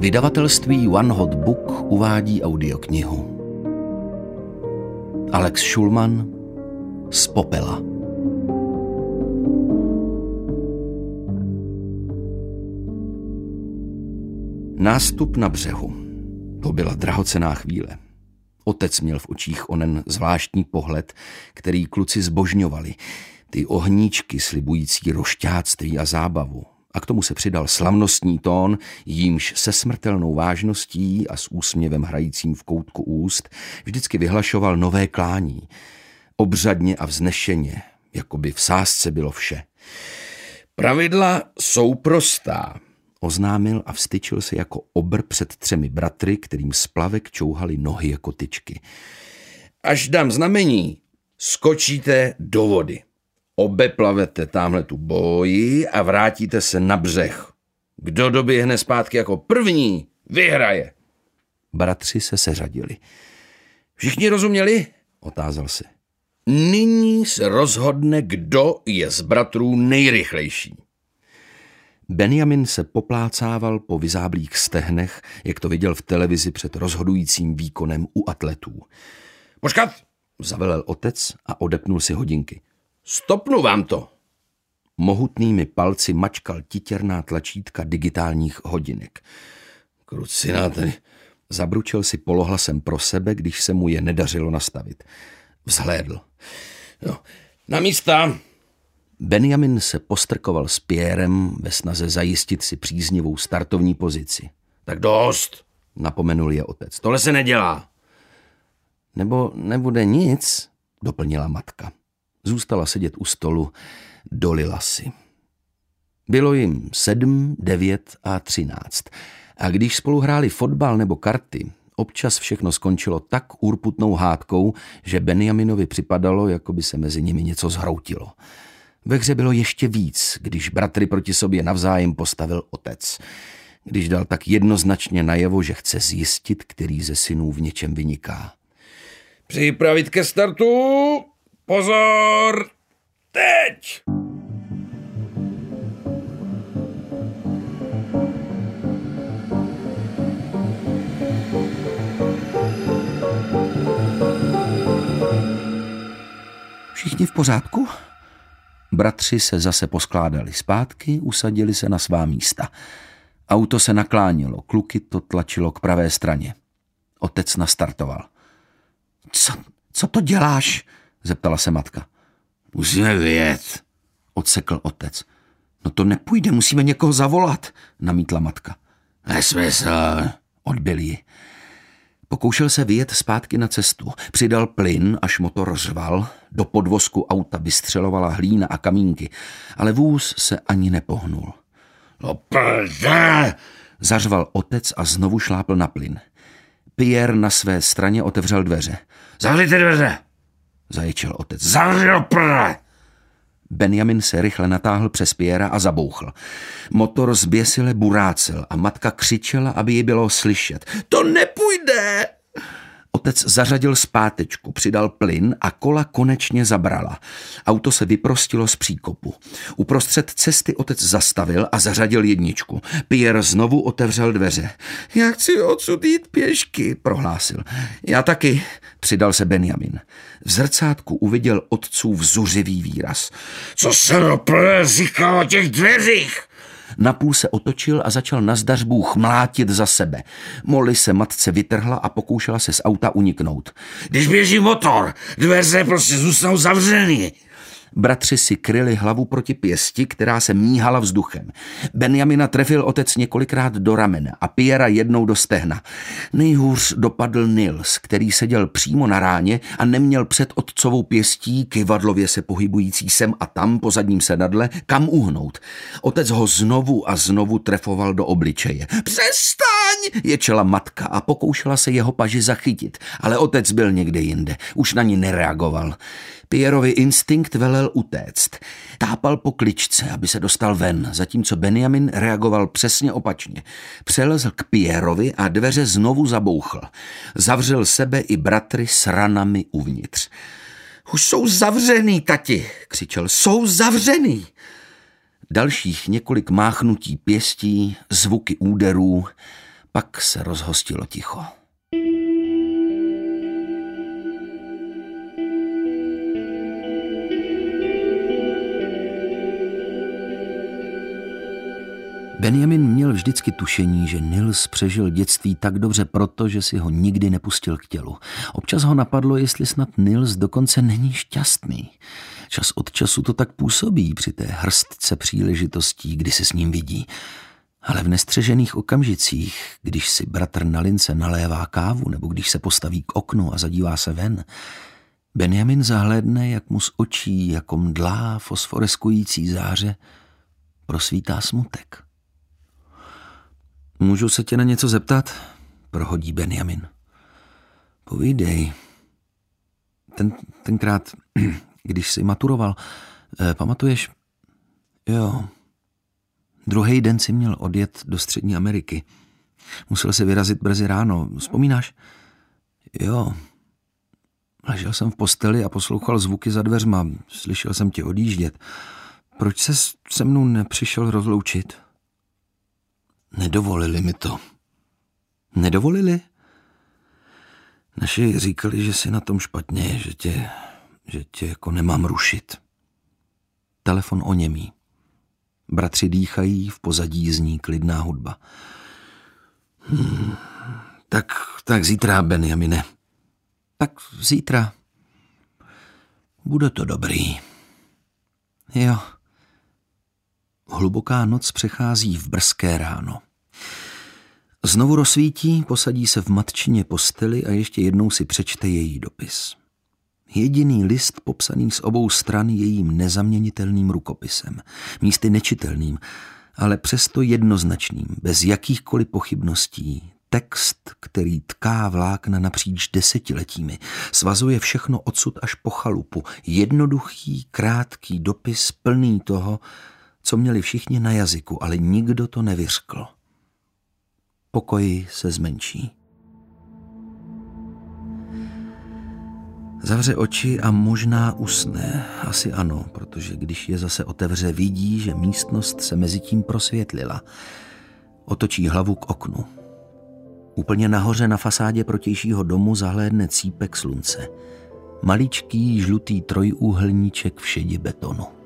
Vydavatelství One Hot Book uvádí audioknihu. Alex Šulman Z popela. Nástup na břehu. To byla drahocenná chvíle. Otec měl v očích onen zvláštní pohled, který kluci zbožňovali. Ty ohníčky slibující rošťáctví a zábavu. A k tomu se přidal slavnostní tón, jímž se smrtelnou vážností a s úsměvem hrajícím v koutku úst vždycky vyhlašoval nové klání. Obřadně a vznešeně, jako by v sázce bylo vše. Pravidla jsou prostá, oznámil a vstyčil se jako obr před 3 bratry, kterým z plavek čouhaly nohy jako tyčky. Až dám znamení, skočíte do vody. Obeplavete tamhle tu boji a vrátíte se na břeh. Kdo doběhne zpátky jako první, vyhraje. Bratři se seřadili. Všichni rozuměli? Otázal se. Nyní se rozhodne, kdo je z bratrů nejrychlejší. Benjamin se poplácával po vyzáblých stehnech, jak to viděl v televizi před rozhodujícím výkonem u atletů. Počkat, zavelel otec a odepnul si hodinky. Stopnu vám to. Mohutnými palci mačkal titěrná tlačítka digitálních hodinek. Krucináty, zabručil si polohlasem pro sebe, když se mu je nedařilo nastavit. Vzhlédl. No, na místa. Benjamin se postrkoval s Pierrem ve snaze zajistit si příznivou startovní pozici. Tak dost, napomenul je otec. Tohle se nedělá. Nebo nebude nic, doplnila matka. Zůstala sedět u stolu, dolila si. Bylo jim 7, 9 a 13. A když spolu hráli fotbal nebo karty, občas všechno skončilo tak urputnou hádkou, že Benjaminovi připadalo, jako by se mezi nimi něco zhroutilo. Ve hře bylo ještě víc, když bratry proti sobě navzájem postavil otec. Když dal tak jednoznačně najevo, že chce zjistit, který ze synů v něčem vyniká. Připravit ke startu! Pozor! Teď! Všichni v pořádku? Bratři se zase poskládali zpátky, usadili se na svá místa. Auto se naklánilo, kluky to tlačilo k pravé straně. Otec nastartoval. Co to děláš? Zeptala se matka. Musíme vyjet, odsekl otec. No to nepůjde, musíme někoho zavolat, namítla matka. Nesmysl, odbyl ji. Pokoušel se vyjet zpátky na cestu. Přidal plyn, až motor řval. Do podvozku auta vystřelovala hlína a kamínky, ale vůz se ani nepohnul. No prdele, zařval otec a znovu šlápl na plyn. Pierre na své straně otevřel dveře. Zavřete dveře, zaječel otec. Zavři do prdele! Benjamin se rychle natáhl přes Pierra a zabouchl. Motor zběsile burácel a matka křičela, aby ji bylo slyšet. To nepůjde! Otec zařadil zpátečku, přidal plyn a kola konečně zabrala. Auto se vyprostilo z příkopu. Uprostřed cesty otec zastavil a zařadil jedničku. Pierre znovu otevřel dveře. Já chci odsud jít pěšky, prohlásil. Já taky, přidal se Benjamin. V zrcátku uviděl otcův zuřivý výraz. Co se říká o těch dveřích? Napůl se otočil a začal na zdařbůh mlátit za sebe. Molly se matce vytrhla a pokoušela se z auta uniknout. Když běží motor, dveře prostě zůstanou zavřený. Bratři si kryli hlavu proti pěsti, která se míhala vzduchem. Benjamina trefil otec několikrát do ramene a Pierra jednou do stehna. Nejhůř dopadl Nils, který seděl přímo na ráně a neměl před otcovou pěstí, kyvadlově se pohybující sem a tam po zadním sedadle, kam uhnout. Otec ho znovu a znovu trefoval do obličeje. Přestaň, ječela matka a pokoušela se jeho paži zachytit, ale otec byl někde jinde, už na ní nereagoval. Pierrovi instinkt velel utéct. Tápal po kličce, aby se dostal ven, zatímco Benjamin reagoval přesně opačně. Přelezl k Pierrovi a dveře znovu zabouchl. Zavřel sebe i bratry s ranami uvnitř. Už jsou zavřený, tati, křičel, jsou zavřený. Dalších několik máchnutí pěstí, zvuky úderů. Pak se rozhostilo ticho. Benjamin měl vždycky tušení, že Nils přežil dětství tak dobře proto, že si ho nikdy nepustil k tělu. Občas ho napadlo, jestli snad Nils dokonce není šťastný. Čas od času to tak působí při té hrstce příležitostí, kdy se s ním vidí. Ale v nestřežených okamžicích, když si bratr na lince nalévá kávu nebo když se postaví k oknu a zadívá se ven, Benjamin zahlédne, jak mu z očí jako mdlá fosforeskující záře prosvítá smutek. Můžu se tě na něco zeptat? Prohodí Benjamin. Povídej. Tenkrát, když jsi maturoval, pamatuješ? Jo. Druhý den si měl odjet do Střední Ameriky. Musel si vyrazit brzy ráno. Vzpomínáš? Jo. Ležel jsem v posteli a poslouchal zvuky za dveřma. Slyšel jsem tě odjíždět. Proč ses se mnou nepřišel rozloučit? Nedovolili mi to. Nedovolili? Naši říkali, že jsi na tom špatně, že tě jako nemám rušit. Telefon oněmí. Bratři dýchají, v pozadí zní klidná hudba. Tak zítra, Benjamine. Tak zítra. Bude to dobrý. Jo. Hluboká noc přechází v brzké ráno. Znovu rozsvítí, posadí se v matčině posteli a ještě jednou si přečte její dopis. Jediný list popsaný z obou stran jejím nezaměnitelným rukopisem. Místy nečitelným, ale přesto jednoznačným, bez jakýchkoliv pochybností. Text, který tká vlákna napříč desetiletími, svazuje všechno odsud až po chalupu. Jednoduchý, krátký dopis plný toho, co měli všichni na jazyku, ale nikdo to nevyřkl. Pokoj se zmenší. Zavře oči a možná usne. Asi ano, protože když je zase otevře, vidí, že místnost se mezitím prosvětlila. Otočí hlavu k oknu. Úplně nahoře na fasádě protějšího domu zahlédne cípek slunce. Maličký žlutý trojúhelníček v šedi betonu.